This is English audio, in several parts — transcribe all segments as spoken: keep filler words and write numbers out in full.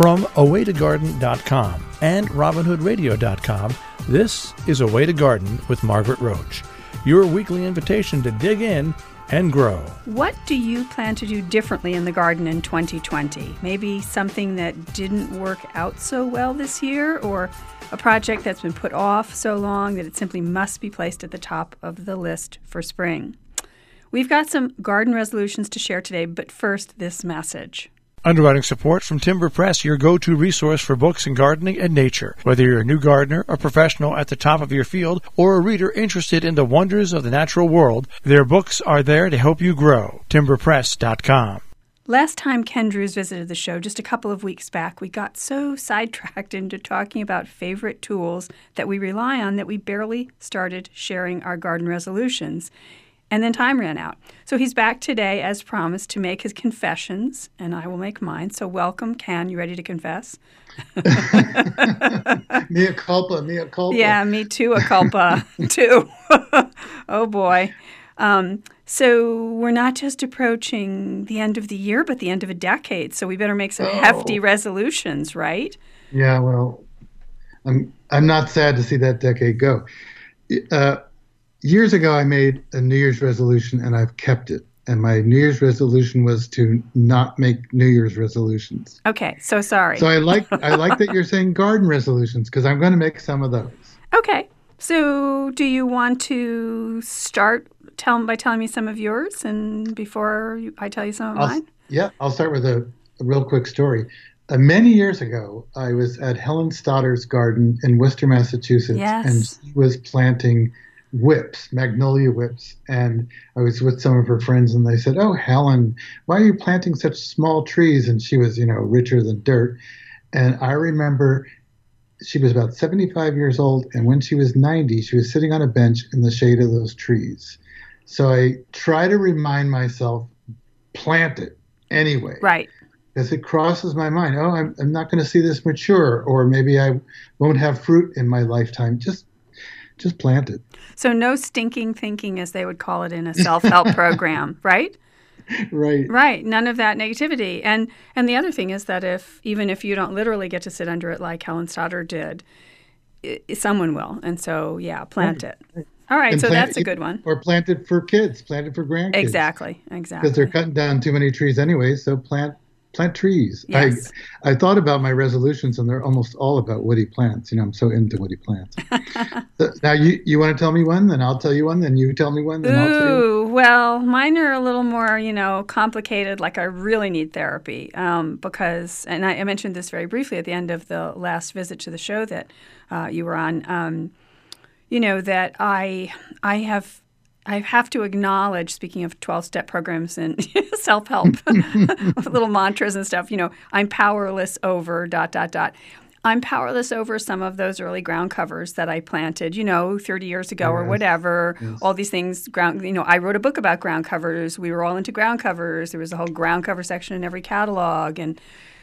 From a way to garden dot com and robin hood radio dot com, this is A Way to Garden with Margaret Roach, your weekly invitation to dig in and grow. What do you plan to do differently in the garden in twenty twenty? Maybe something that didn't work out so well this year, or a project that's been put off so long that it simply must be placed at the top of the list for spring. We've got some garden resolutions to share today, but first, this message. Underwriting support from Timber Press, your go-to resource for books in gardening and nature. Whether you're a new gardener, a professional at the top of your field, or a reader interested in the wonders of the natural world, their books are there to help you grow. timber press dot com. Last time Ken Drews visited the show, just a couple of weeks back, we got so sidetracked into talking about favorite tools that we rely on that we barely started sharing our garden resolutions. And then time ran out. So he's back today, as promised, to make his confessions, and I will make mine. So welcome, Ken. You ready to confess? Mea culpa, mea culpa. Yeah, me too, a culpa, too. Oh, boy. Um, so we're not just approaching the end of the year, but the end of a decade. So we better make some oh. hefty resolutions, right? Yeah, well, I'm, I'm not sad to see that decade go. Uh, Years ago, I made a New Year's resolution, and I've kept it. And my New Year's resolution was to not make New Year's resolutions. Okay, so sorry. So I like I like that you're saying garden resolutions, because I'm going to make some of those. Okay, so do you want to start tell, by telling me some of yours, and before I tell you some of I'll, mine? Yeah, I'll start with a, a real quick story. Uh, many years ago, I was at Helen Stotter's garden in Worcester, Massachusetts, yes. and she was planting whips, magnolia whips. And I was with some of her friends, and they said, "Oh, Helen, why are you planting such small trees?" And she was, you know, richer than dirt. And I remember she was about seventy-five years old, and when she was ninety, she was sitting on a bench in the shade of those trees. So I try to remind myself, plant it anyway. Right. Because it crosses my mind, oh, I'm, I'm not going to see this mature, or maybe I won't have fruit in my lifetime. Just Just plant it. So no stinking thinking, as they would call it in a self-help program, right? Right. Right. None of that negativity. And and the other thing is that if even if you don't literally get to sit under it like Helen Stoddard did, it, someone will. And so, yeah, plant right. it. All right. And so plant, that's a good one. Or plant it for kids. Plant it for grandkids. Exactly. Exactly. Because they're cutting down too many trees anyway. So plant Plant trees. Yes. I I thought about my resolutions, and they're almost all about woody plants. You know, I'm so into woody plants. So now, you, you want to tell me one, then I'll tell you one, then you tell me one, then Ooh, I'll tell you one. Well, mine are a little more, you know, complicated. Like I really need therapy um, because, and I, I mentioned this very briefly at the end of the last visit to the show that uh, you were on. Um, you know that I I have. I have to acknowledge, speaking of twelve-step programs and self-help, little mantras and stuff, you know, I'm powerless over dot, dot, dot. I'm powerless over some of those early ground covers that I planted, you know, thirty years ago yes. or whatever. Yes. All these things, ground. You know, I wrote a book about ground covers. We were all into ground covers. There was a whole ground cover section in every catalog. And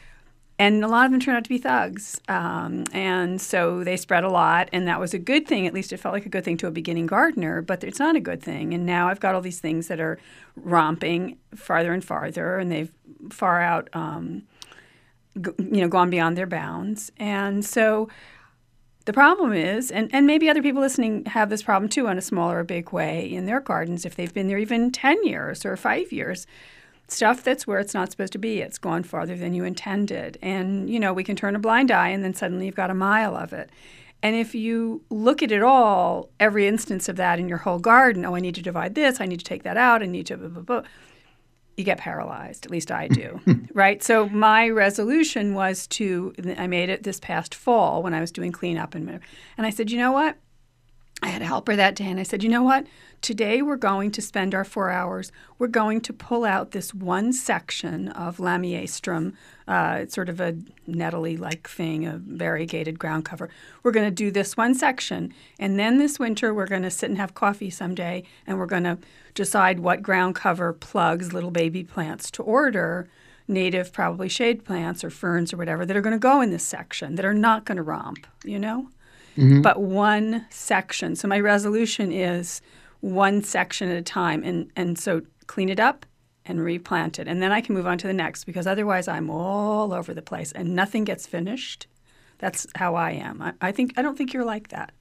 And a lot of them turned out to be thugs. Um, and so they spread a lot, and that was a good thing. At least it felt like a good thing to a beginning gardener, but it's not a good thing. And now I've got all these things that are romping farther and farther, and they've far out, um, g- you know, gone beyond their bounds. And so the problem is, and, and maybe other people listening have this problem too in a small or a big way in their gardens if they've been there even ten years or five years. Stuff that's where it's not supposed to be. It's gone farther than you intended. And, you know, we can turn a blind eye and then suddenly you've got a mile of it. And if you look at it all, every instance of that in your whole garden, oh, I need to divide this, I need to take that out, I need to blah, blah, blah, you get paralyzed. At least I do, right? So my resolution was to, I made it this past fall when I was doing cleanup. And, and I said, you know what? I had a helper that day, and I said, you know what? Today we're going to spend our four hours. We're going to pull out this one section of Lamiastrum. Uh, it's sort of a nettly-like thing, a variegated ground cover. We're going to do this one section, and then this winter we're going to sit and have coffee someday, and we're going to decide what ground cover plugs, little baby plants to order, native probably shade plants or ferns or whatever, that are going to go in this section, that are not going to romp, you know? Mm-hmm. But one section. So my resolution is one section at a time. And, and so clean it up and replant it. And then I can move on to the next, because otherwise I'm all over the place and nothing gets finished. That's how I am. I, I think I don't think you're like that.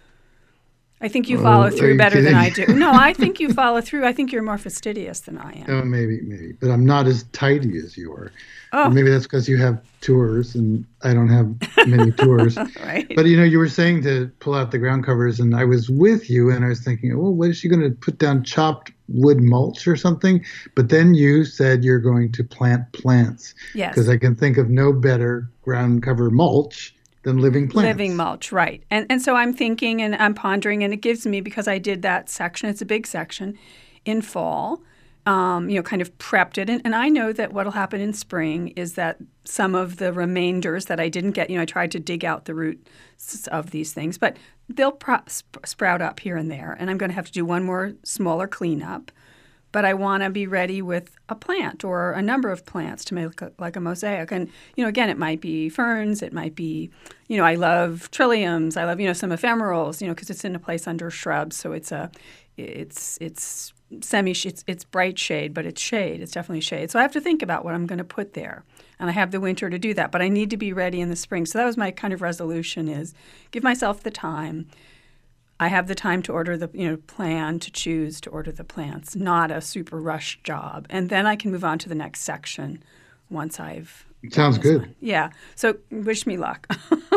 I think you follow oh, through better kidding? than I do. No, I think you follow through. I think you're more fastidious than I am. Oh, maybe, maybe. But I'm not as tidy as you are. Oh. Or maybe that's because you have tours and I don't have many tours. Right. But, you know, you were saying to pull out the ground covers, and I was with you, and I was thinking, oh, what is she going to put down, chopped wood mulch or something? But then you said you're going to plant plants. Yes. Because I can think of no better ground cover mulch than living plants. Living mulch, right. And and so I'm thinking and I'm pondering, and it gives me, because I did that section, it's a big section, in fall, um, you know, kind of prepped it. And, and I know that what will happen in spring is that some of the remainders that I didn't get, you know, I tried to dig out the roots of these things, but they'll pro- sp- sprout up here and there. And I'm going to have to do one more smaller cleanup. But I want to be ready with a plant or a number of plants to make a, like a mosaic. And, you know, again, it might be ferns. It might be, you know, I love trilliums. I love, you know, some ephemerals, you know, because it's in a place under shrubs. So it's a, it's, it's semi, it's, it's bright shade, but it's shade. It's definitely shade. So I have to think about what I'm going to put there. And I have the winter to do that. But I need to be ready in the spring. So that was my kind of resolution, is give myself the time. I have the time to order the, you know, plan to choose to order the plants, not a super rushed job. And then I can move on to the next section once I've Sounds good. one. Yeah. So wish me luck.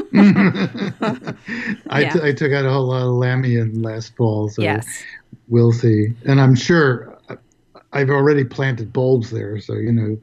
I, Yeah. t- I took out a whole lot of Lamian last fall, so Yes. we'll see. And I'm sure I've already planted bulbs there, so, you know,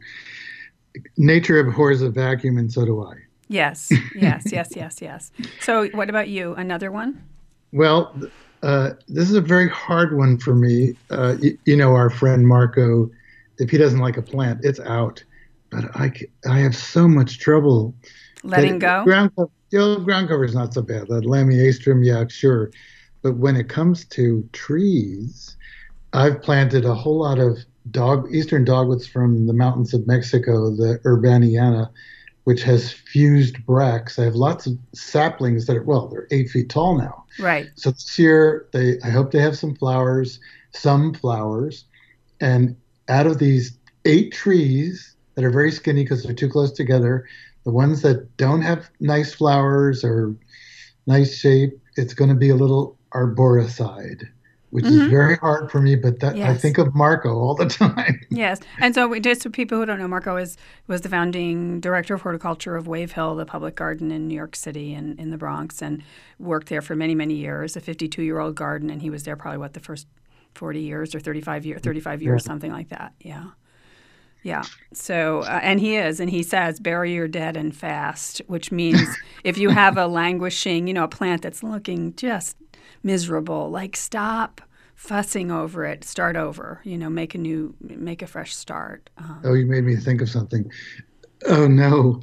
nature abhors a vacuum, and so do I. Yes, yes, yes, yes, yes. So what about you? Another one? Well, uh, this is a very hard one for me. Uh, you, you know, our friend Marco, if he doesn't like a plant, it's out. But I, c- I have so much trouble. Letting That- go? Ground, co- you know, ground cover is not so bad. That Lamiastrum, yeah, sure. But when it comes to trees, I've planted a whole lot of dog eastern dogwoods from the mountains of Mexico, the Urbaniana, which has fused bracts. I have lots of saplings that are, well, they're eight feet tall now. Right. So this year, they I hope they have some flowers, some flowers. And out of these eight trees that are very skinny because they're too close together, the ones that don't have nice flowers or nice shape, it's going to be a little arboricide, which Mm-hmm. is very hard for me, but that I Yes. think of Marco all the time. Yes. And so we, just for people who don't know, Marco is, was the founding director of horticulture of Wave Hill, the public garden in New York City and in the Bronx, and worked there for many, many years, a fifty-two-year-old garden, and he was there probably, what, the first forty years or thirty-five years, thirty-five years, Yeah. something like that. Yeah. Yeah. So, uh, and he is, and he says, bury your dead and fast, which means if you have a languishing, you know, a plant that's looking just miserable, like stop fussing over it, start over, you know, make a new, make a fresh start. Um, Oh, you made me think of something. Oh, no.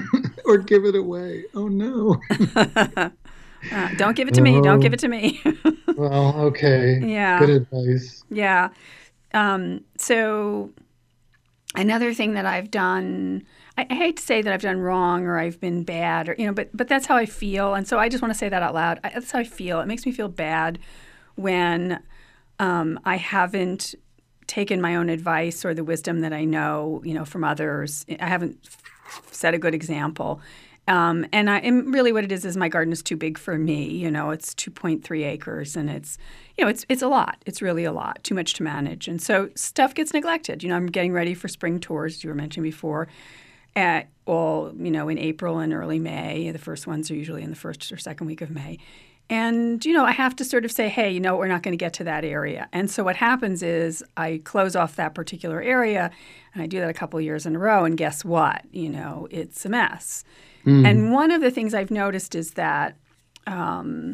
Or give it away. Oh, no. uh, don't give it to me. Don't give it to me. Well, okay. Yeah. Good advice. Yeah. Um, so another thing that I've done, I, I hate to say that I've done wrong or I've been bad, or you know, but but that's how I feel, and so I just want to say that out loud. I, that's how I feel. It makes me feel bad when um, I haven't taken my own advice or the wisdom that I know, you know, from others. I haven't set a good example. Um, and, I, and really what it is is my garden is too big for me. You know, it's two point three acres and it's, you know, it's it's a lot. It's really a lot, too much to manage. And so stuff gets neglected. You know, I'm getting ready for spring tours, you were mentioning before, at all, you know, in April and early May. The first ones are usually in the first or second week of May. And, you know, I have to sort of say, hey, you know, we're not going to get to that area. And so what happens is I close off that particular area, and I do that a couple of years in a row, and guess what? You know, it's a mess. Mm. And one of the things I've noticed is that um,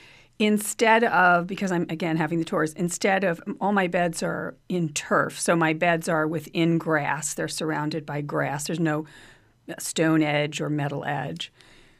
instead of, because I'm, again, having the tours, instead of, all my beds are in turf. So my beds are within grass. They're surrounded by grass. There's no stone edge or metal edge.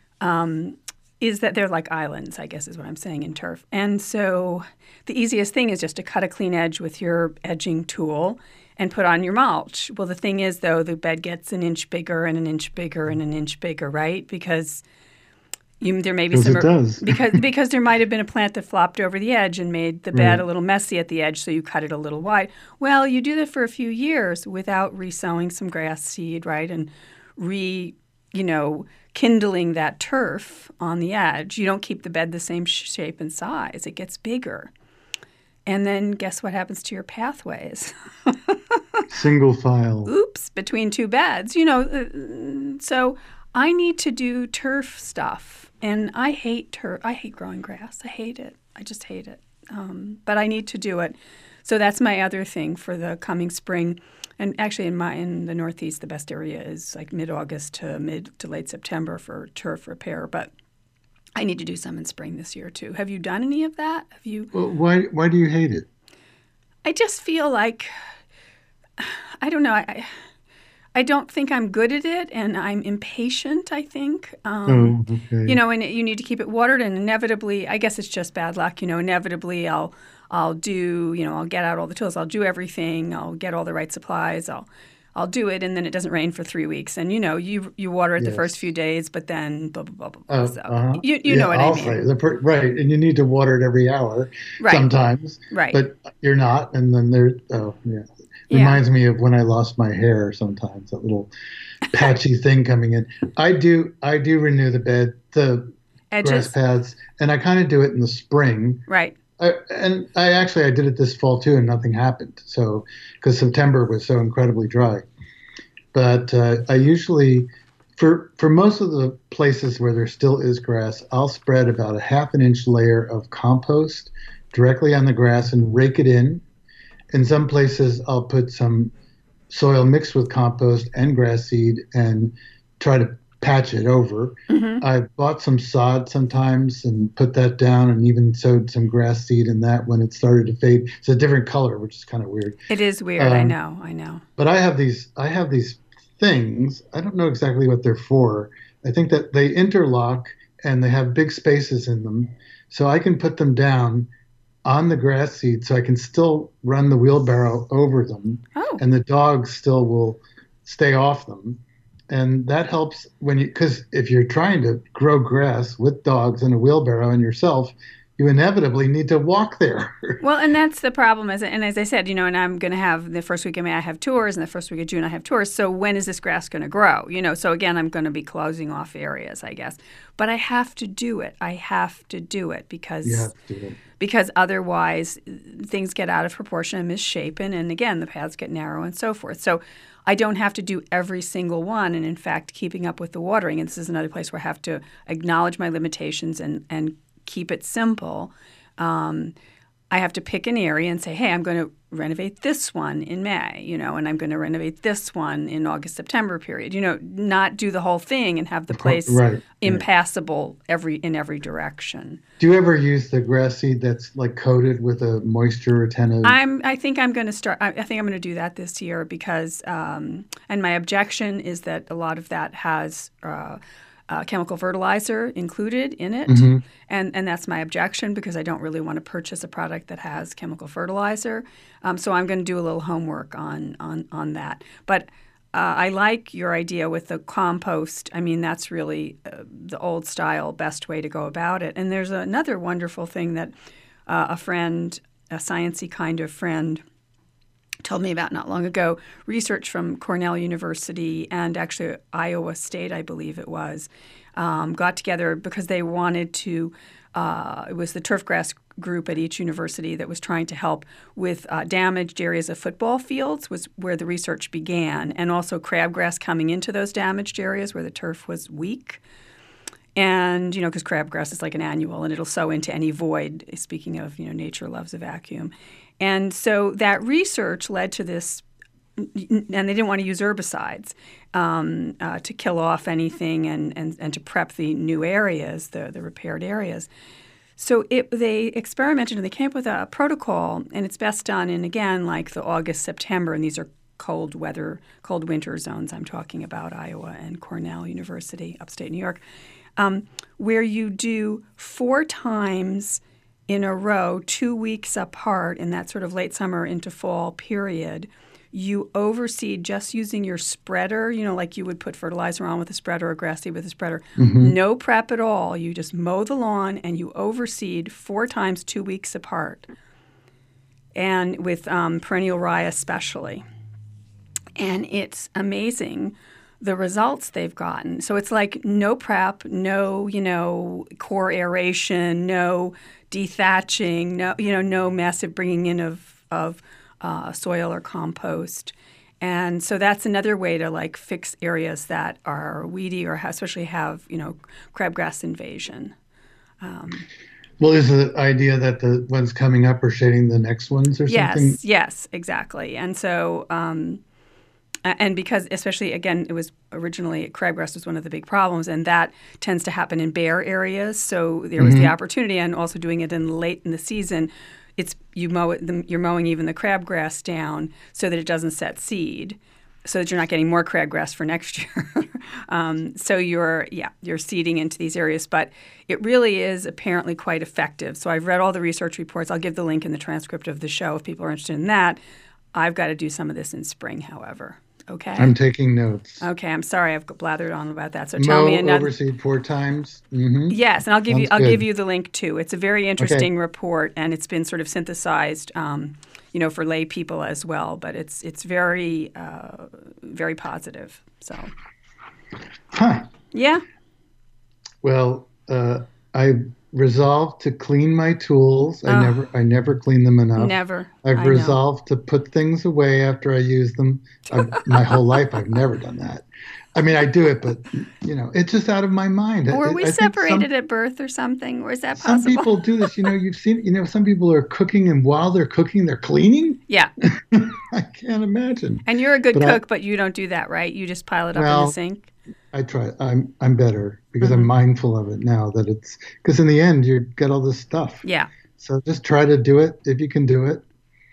Um is that they're like islands, I guess is what I'm saying, in turf. And so the easiest thing is just to cut a clean edge with your edging tool and put on your mulch. Well, the thing is, though, the bed gets an inch bigger and an inch bigger and an inch bigger, right? Because You, there may be Because some it does. because because there might have been a plant that flopped over the edge and made the bed Right. a little messy at the edge, so you cut it a little wide. Well, you do that for a few years without resowing some grass seed, right, and re, you know, kindling that turf on the edge. You don't keep the bed the same sh- shape and size; it gets bigger. And then guess what happens to your pathways? Single file. Oops, between two beds. You know, uh, so I need to do turf stuff, and I hate turf. I hate growing grass. I hate it. I just hate it. Um, but I need to do it. So that's my other thing for the coming spring. And actually, in my in the Northeast, the best area is like mid-August to mid to late September for turf repair. But I need to do some in spring this year too. Have you done any of that? Have you? Well, why why do you hate it? I just feel like I don't know. I I don't think I'm good at it, and I'm impatient. I think. Um, Oh, okay. You know, and you need to keep it watered, and inevitably, I guess it's just bad luck. You know, inevitably, I'll I'll do. You know, I'll get out all the tools. I'll do everything. I'll get all the right supplies. I'll I'll do it, and then it doesn't rain for three weeks. And you know, you you water it Yes. the first few days, but then blah blah blah blah. blah. Uh, so uh-huh. you you Yeah, know what I'll I mean, say the per- right, and you need to water it every hour Right. sometimes, right? but you're not, and then there. Oh, yeah. Yeah. Reminds me of when I lost my hair. Sometimes that little patchy thing coming in. I do I do renew the bed, the grass Edges, pads, and I kind of do it in the spring. right? I, and I actually I did it this fall too, and nothing happened. So because September was so incredibly dry, but uh, I usually for for most of the places where there still is grass, I'll spread about a half an inch layer of compost directly on the grass and rake it in. In some places, I'll put some soil mixed with compost and grass seed and try to patch it over. Mm-hmm. I bought some sod sometimes and put that down, and even sowed some grass seed in that when it started to fade. It's a different color, which is kind of weird. It is weird. I Um, know. I know. But I have these I have these things. I don't know exactly what they're for. I think that they interlock and they have big spaces in them, so I can put them down on the grass seed, so I can still run the wheelbarrow over them, Oh, and the dogs still will stay off them. And that helps when you, because if you're trying to grow grass with dogs and a wheelbarrow and yourself, you inevitably need to walk there. well, and that's the problem. As and as I said, you know, and I'm going to have the first week of May, I have tours, and the first week of June, I have tours. So when is this grass going to grow? You know, so again, I'm going to be closing off areas, I guess. But I have to do it. I have to do it because You have to do it. because otherwise things get out of proportion and misshapen, and again, the paths get narrow and so forth. So I don't have to do every single one, and in fact, keeping up with the watering. And this is another place where I have to acknowledge my limitations and and keep it simple. Um, I have to pick an area and say, hey, I'm going to renovate this one in May, you know, and I'm going to renovate this one in August, September period, you know, not do the whole thing and have the place Right, right. impassable every in every direction. Do you ever use the grass seed that's like coated with a moisture retentive? I'm. I think I'm going to start. I, I think I'm going to do that this year because, um, and my objection is that a lot of that has uh, uh, chemical fertilizer included in it, Mm-hmm. and and that's my objection because I don't really want to purchase a product that has chemical fertilizer. Um, so I'm going to do a little homework on on on that, but. Uh, I like your idea with the compost. I mean, that's really uh, the old style best way to go about it. And there's another wonderful thing that uh, a friend, a sciencey kind of friend, told me about not long ago. Research from Cornell University and actually Iowa State, I believe it was, um, got together because they wanted to. Uh, it was the turfgrass group at each university that was trying to help with uh, damaged areas of football fields was where the research began, and also crabgrass coming into those damaged areas where the turf was weak. And, you know, because crabgrass is like an annual and it'll sow into any void, speaking of, you know, nature loves a vacuum. And so that research led to this, and they didn't want to use herbicides um, uh, to kill off anything and, and, and to prep the new areas, the, the repaired areas. So it, they experimented and they came up with a protocol, and it's best done in, again, like the August, September, and these are cold weather, cold winter zones I'm talking about, Iowa and Cornell University, upstate New York, um, where you do four times in a row, two weeks apart in that sort of late summer into fall period, You overseed just using your spreader, you know, like you would put fertilizer on with a spreader or grass seed with a spreader. Mm-hmm. No prep at all. You just mow the lawn and you overseed four times two weeks apart. And with um, perennial rye especially. And it's amazing the results they've gotten. So it's like no prep, no, you know, core aeration, no dethatching, no, you know, no massive bringing in of, of uh, soil or compost. And so that's another way to like fix areas that are weedy or have, especially have, you know, crabgrass invasion. Um, Well, is the idea that the ones coming up are shading the next ones or yes, something? Yes, yes, exactly. And so, um, and because especially, again, it was originally crabgrass was one of the big problems, and that tends to happen in bare areas. So there was Mm-hmm. the opportunity, and also doing it in late in the season, it's you mow it, the, you're mowing even the crabgrass down so that it doesn't set seed, so that you're not getting more crabgrass for next year. um, so you're, yeah, you're seeding into these areas. But it really is apparently quite effective. So I've read all the research reports. I'll give the link in the transcript of the show if people are interested in that. I've got to do some of this in spring, however. Okay? I'm taking notes. Okay, I'm sorry I've blathered on about that. So tell Mow, me another. overseed four times. Mm-hmm. Yes, and I'll give Sounds you I'll good. give you the link too. It's a very interesting report, and it's been sort of synthesized, um, you know, for lay people as well. But it's it's very uh, very positive. So, Huh. yeah, Well, uh, I resolved to clean my tools. I Oh. never, I never clean them enough. never. I've I know. resolved to put things away after I use them. I've, my whole life, I've never done that. I mean, I do it, but you know, it's just out of my mind. Were I- we I think separated some, at birth or something? Or is that some possible? people do this. You know, you've seen. You know, some people are cooking, and while they're cooking, they're cleaning. Yeah, I can't imagine. and you're a good But I- cook, but you don't do that, right? You just pile it up in Well, the sink. I try. I'm I'm better because Mhm. I'm mindful of it now. That it's because in the end, you get all this stuff. Yeah. So just try to do it if you can do it.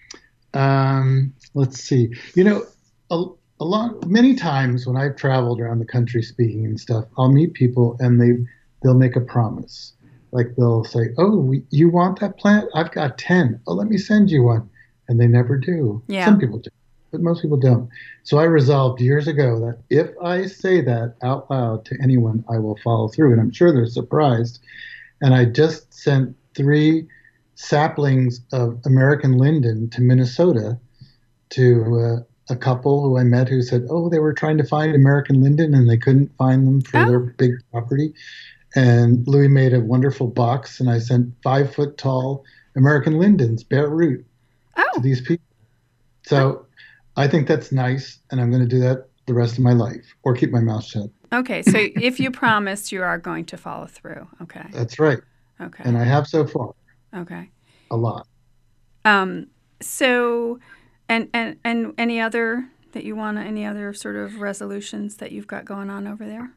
Um, let's see. You know, a, a lot, many times when I've traveled around the country speaking and stuff, I'll meet people and they they'll make a promise. Like they'll say, "Oh, we, you want that plant? I've got ten. Oh, let me send you one," and they never do. Yeah. Some people do, but most people don't. So I resolved years ago that if I say that out loud to anyone, I will follow through, and I'm sure they're surprised. And I just sent three saplings of American linden to Minnesota to uh, a couple who I met who said, oh, they were trying to find American linden and they couldn't find them for Oh. their big property. And Louis made a wonderful box, and I sent five foot tall American lindens, bare root, to Oh, these people. So I think that's nice, and I'm going to do that the rest of my life, or keep my mouth shut. okay. So if you promise, you are going to follow through. Okay. That's right. Okay. And I have so far, Okay. a lot. Um, so, and, and, and any other that you want, any other sort of resolutions that you've got going on over there?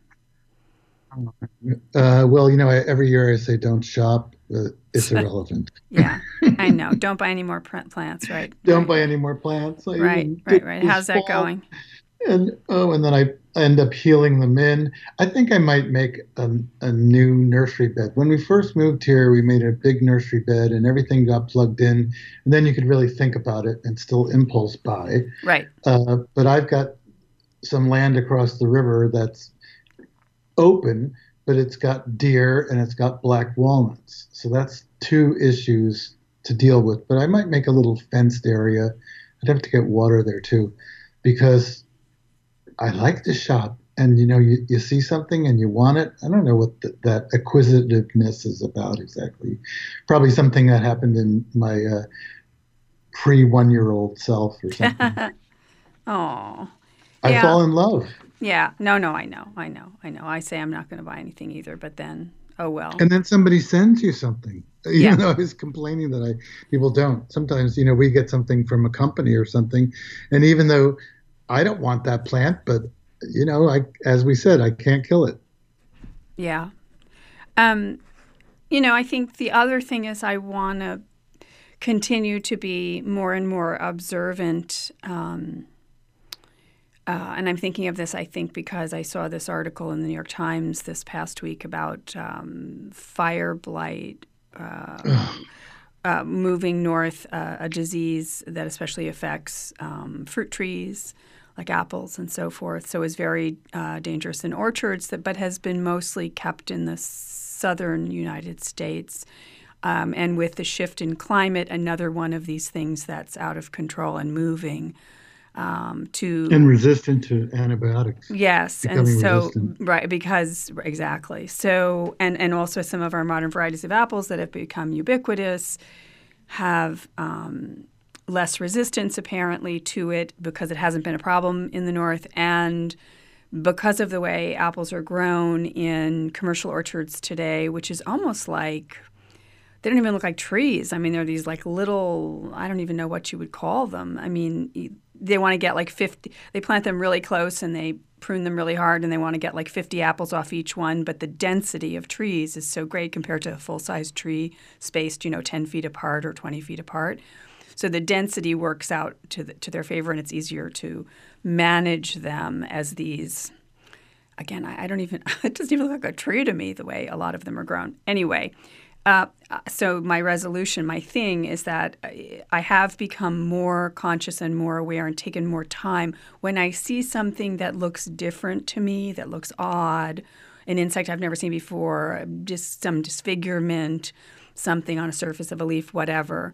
Uh, well, you know, I, every year I say don't shop. Uh, it's irrelevant. Yeah, I know. Don't buy any more pr- plants, right? Don't right. buy any more plants. I Right, even right, did right. this How's that fall. going? And oh, and then I end up healing them in. I think I might make a, a new nursery bed. When we first moved here, we made a big nursery bed, and everything got plugged in. And then you could really think about it and still impulse buy. Right. Uh, but I've got some land across the river that's open, but it's got deer and it's got black walnuts. So that's two issues to deal with. But I might make a little fenced area. I'd have to get water there too, because I like to shop. And you know, you, you see something and you want it. I don't know what the, that acquisitiveness is about exactly. Probably something that happened in my uh, pre one year old self or something. Oh, I yeah. fall in love. Yeah. No, no, I know. I know. I know. I say I'm not going to buy anything either, but then, oh well. And then somebody sends you something. Even Yeah. though I was complaining that I people don't. Sometimes, you know, we get something from a company or something, and even though I don't want that plant, but you know, I as we said, I can't kill it. Yeah. Um, you know, I think the other thing is I want to continue to be more and more observant. Um, uh, and I'm thinking of this, I think, because I saw this article in the New York Times this past week about um, fire blight. Uh, uh, moving north, uh, a disease that especially affects um, fruit trees like apples and so forth. So is very uh, dangerous in orchards, that, but has been mostly kept in the southern United States. Um, and with the shift in climate, another one of these things that's out of control and moving um, to and resistant to antibiotics. Yes, and becoming so resistant. right because exactly so, and and also some of our modern varieties of apples that have become ubiquitous have um, less resistance apparently to it because it hasn't been a problem in the north, and because of the way apples are grown in commercial orchards today, which is almost like they don't even look like trees. I mean, they're these like little, I don't even know what you would call them. I mean, they want to get like fifty, they plant them really close and they prune them really hard and they want to get like fifty apples off each one. But the density of trees is so great compared to a full-size tree spaced, you know, ten feet apart or twenty feet apart. So the density works out to the, to their favor, and it's easier to manage them as these. Again, I, I don't even, it doesn't even look like a tree to me the way a lot of them are grown. Anyway, uh, so my resolution, my thing is that I have become more conscious and more aware and taken more time when I see something that looks different to me, that looks odd, an insect I've never seen before, just some disfigurement, something on a surface of a leaf, whatever.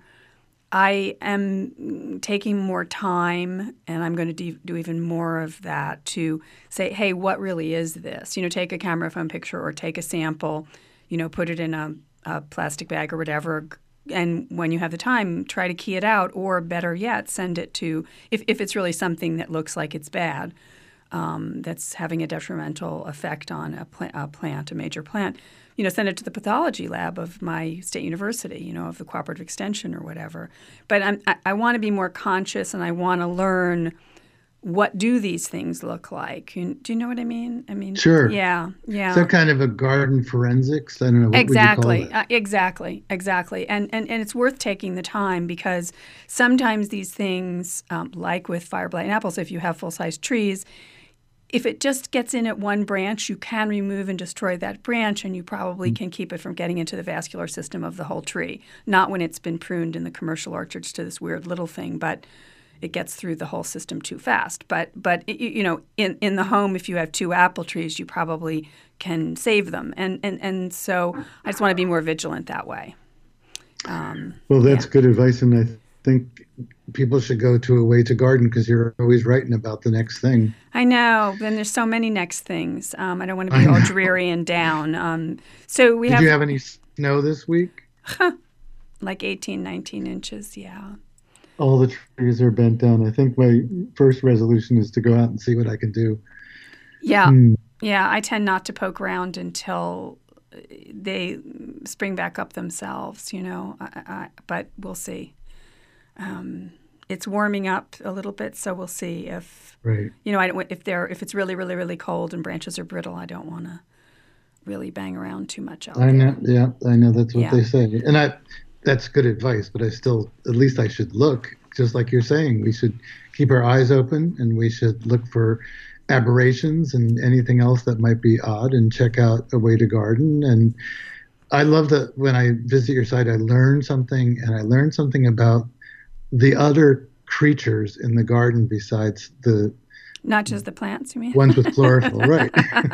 I am taking more time, and I'm going to do, do even more of that to say, hey, what really is this? You know, take a camera phone picture or take a sample, you know, put it in a, a plastic bag or whatever, and when you have the time, try to key it out, or better yet, send it to, if, if it's really something that looks like it's bad, um, that's having a detrimental effect on a, pla- a plant, a major plant, you know, send it to the pathology lab of my state university, you know, of the cooperative extension or whatever. But I'm, I, I want to be more conscious, and I want to learn what do these things look like. You, do you know what I mean? I mean, Sure. Yeah, yeah. So kind of a garden forensics. I don't know. What exactly, would you call uh, exactly, exactly. And, and and it's worth taking the time, because sometimes these things, um, like with fire blight in apples, if you have full-size trees, if it just gets in at one branch, you can remove and destroy that branch, and you probably can keep it from getting into the vascular system of the whole tree. Not when it's been pruned in the commercial orchards to this weird little thing, but it gets through the whole system too fast. But, but you know, in, in the home, if you have two apple trees, you probably can save them. And, and, and so I just want to be more vigilant that way. Um, well, that's yeah. good advice, and I think people should go to A Way to Garden, because you're always writing about the next thing. I know. Then there's so many next things. Um, I don't want to be all dreary and down. Um, so we Did have. Did you have any snow this week? Like eighteen, nineteen inches, yeah. All the trees are bent down. I think my first resolution is to go out and see what I can do. Yeah. Hmm. Yeah, I tend not to poke around until they spring back up themselves, you know. I, I, but we'll see. Um, it's warming up a little bit, so we'll see if, right. you know, I don't, if they're if it's really, really, really cold and branches are brittle, I don't want to really bang around too much out I know, there. yeah, I know that's what Yeah. they say, and I, that's good advice. But I still, at least I should look, just like you're saying. We should keep our eyes open, and we should look for aberrations and anything else that might be odd, and check out A Way to Garden. And I love that when I visit your site, I learn something, and I learn something about the other creatures in the garden besides the Not just the plants, you mean? ones with chlorophyll, right?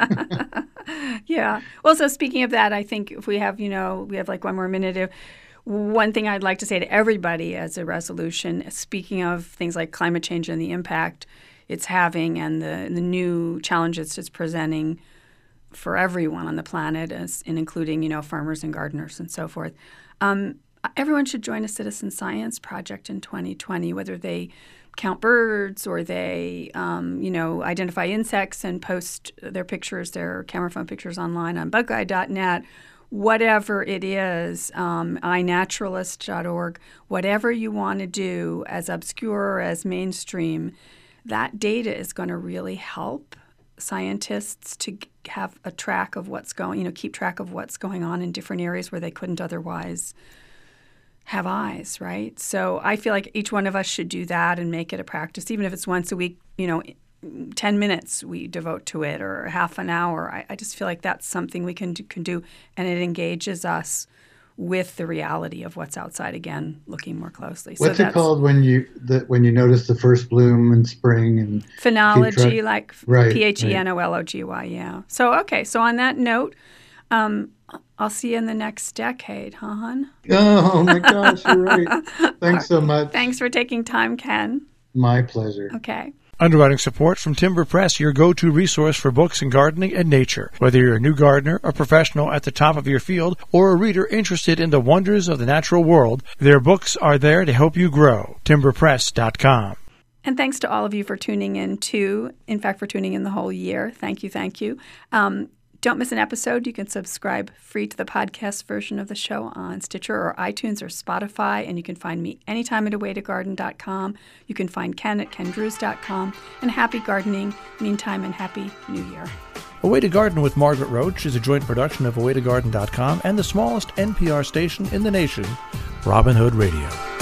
Yeah. Well, so speaking of that, I think if we have, you know, we have like one more minute. If, one thing I'd like to say to everybody as a resolution, speaking of things like climate change and the impact it's having, and the, the new challenges it's presenting for everyone on the planet, as, and including, you know, farmers and gardeners and so forth. Um, everyone should join a citizen science project in twenty twenty, whether they count birds or they, um, you know, identify insects and post their pictures, their camera phone pictures online on bug guide dot net, whatever it is, um, i naturalist dot org, whatever you want to do, as obscure or as mainstream, that data is going to really help scientists to have a track of what's going, you know, keep track of what's going on in different areas where they couldn't otherwise have eyes, right? So I feel like each one of us should do that and make it a practice, even if it's once a week, you know, ten minutes we devote to it, or half an hour. I, I just feel like that's something we can do, can do, and it engages us with the reality of what's outside again, looking more closely. What's so it called when you the, when you notice the first bloom in spring? And phenology, like right, P H E N O L O G Y, yeah. So, okay, so on that note, um, I'll see you in the next decade, huh, hon? Oh, my gosh, you're right. Thanks so much. Thanks for taking time, Ken. My pleasure. Okay. Underwriting support from Timber Press, your go-to resource for books in gardening and nature. Whether you're a new gardener, a professional at the top of your field, or a reader interested in the wonders of the natural world, their books are there to help you grow. timber press dot com. And thanks to all of you for tuning in, too. In fact, for tuning in the whole year. Thank you, thank you. Um, Don't miss an episode. You can subscribe free to the podcast version of the show on Stitcher or iTunes or Spotify, and you can find me anytime at a way to garden dot com. You can find Ken at ken drews dot com. And happy gardening, meantime, and happy New Year. A Way to Garden with Margaret Roach is a joint production of a way to garden dot com and the smallest N P R station in the nation, Robin Hood Radio.